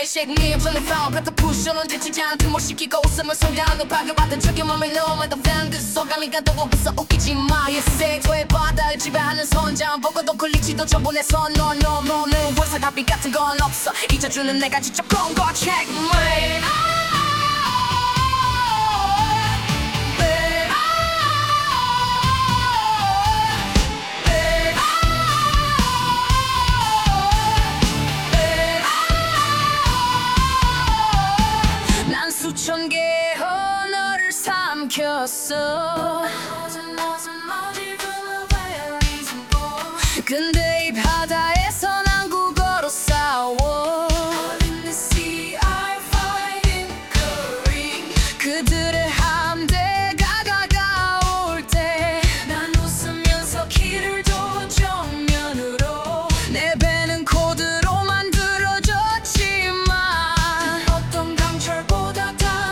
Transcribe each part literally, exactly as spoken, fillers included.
shake me up from the phone 뱉어 부셔는 지치지 않듯 못 시키고 웃음을 성장하는 파괴받은 적의 몸에 너무 더 팬 그 소감이 가도 없어 웃기지 마 예세토의 바다를 지배하는 선장 보고도 걸리지도 저번에서 No no no 내 원사 답이 같은 건 없어 잊어주는 내가 직접 꼰거 check me 수천 개의 언어를 삼켰어 근데 이 바다에서 난 국어로 싸워 그들의 함대가 다가올 때 난 웃으면서 길을 둬 정면으로 내 배는 코드로 만들어졌지만 어떤 강철보다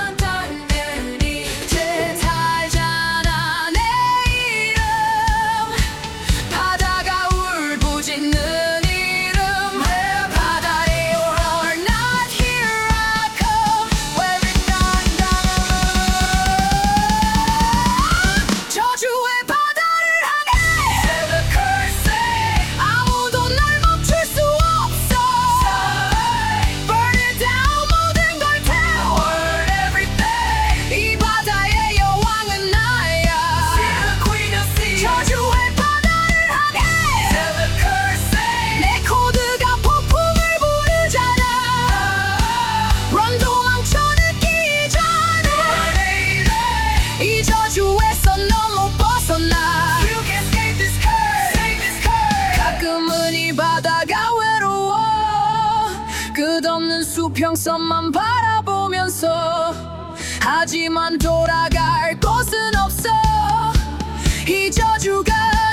끝없는 수평선만 바라보면서 하지만 돌아갈 곳은 없어 이 저주가